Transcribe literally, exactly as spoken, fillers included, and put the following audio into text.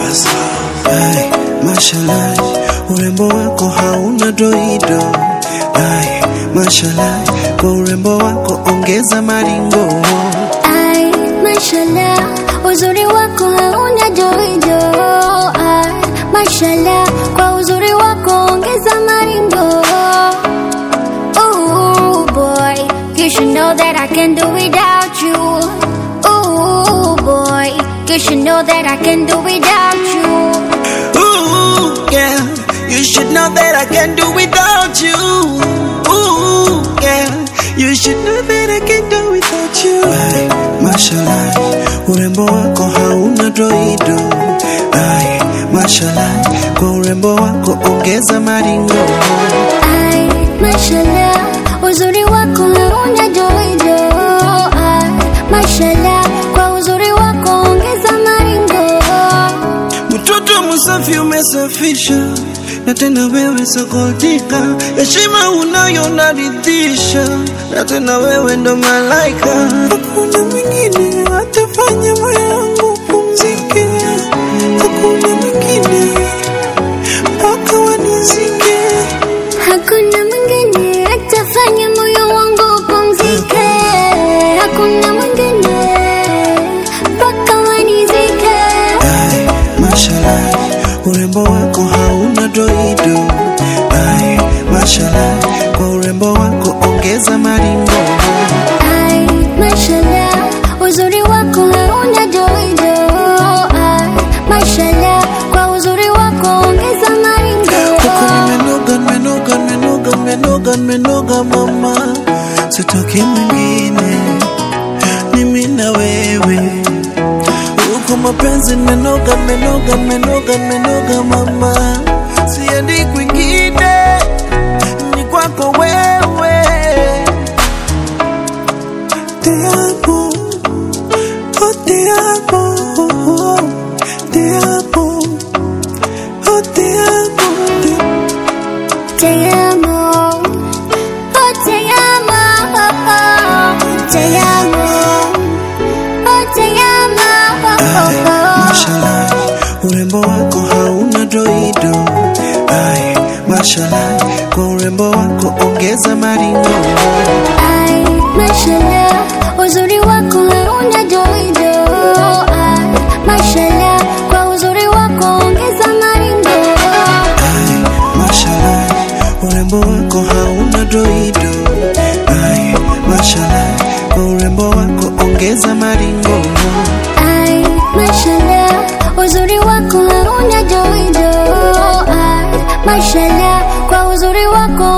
Ay, mashallah, urembo wako hauna doido. Ay, mashallah, kwa urembo wako ongeza maringo. Ay, mashallah, uzuri wako hauna doido. Ay, mashallah, kwa uzuri wako ongeza maringo. Ooh boy, you should know that I can do without you. Ooh boy, you should know that I can do without you. Ooh, yeah, you should know that I can do without you. Ooh, yeah, you should know that I can do without you. Ay, mashallah, urembo wako hauna doido. Ay, mashallah, kwa urembo wako ongeza maringo. Ay, mashallah, uzuri wako hauna doido. Ay, mashallah, kwa uzuri wako ongeza maringo. Mtoto msafi umesafisha, na tena wewe sokotika. Heshima unayo naridhisha, na tena wewe ndo malaika. Hakuna mwingine atafanya moyo wangu pumzike. Hakuna mwingine mpaka wanizike. Hakuna mwingine atafanya moyo wangu pumzike. Hakuna mwingine mpaka wanizike. Ay, mashallah, urembo wako hauna doido. Ay, mashallah, kwa urembo wako ongeza maringo. Ay, mashallah, uzuri wako hauna doido. Ay, mashallah, kwa uzuri wako ongeza maringo. Huko nimenoga, nimenoga, nimenoga, nimenoga, nimenoga mama. Sitoki mwingine, mimi na wewe. Huko mapenzi nimenoga, nimenoga, nimenoga, nimenoga mama. Siendi kwingine, ni kwako wewe. Te amo, oh te amo, oh, te amo, oh te amo, te Te amo, oh te amo, oh, oh. Te amo, oh te amo, oh, Ay, oh. mashallah, urembo wako hauna doido. Ay, mashallah, kwa urembo wako ongeza maringo. Ay, mashallah, uzuri wako hauna doido. Ay, mashallah, kwa uzuri wako ongeza maringo. Ay, mashallah, urembo wako hauna doido. Ay, mashallah, kwa urembo wako ongeza maringo. Ay, mashallah, uzuri wako hauna doido. Ay, mashallah, kwa uzuri wako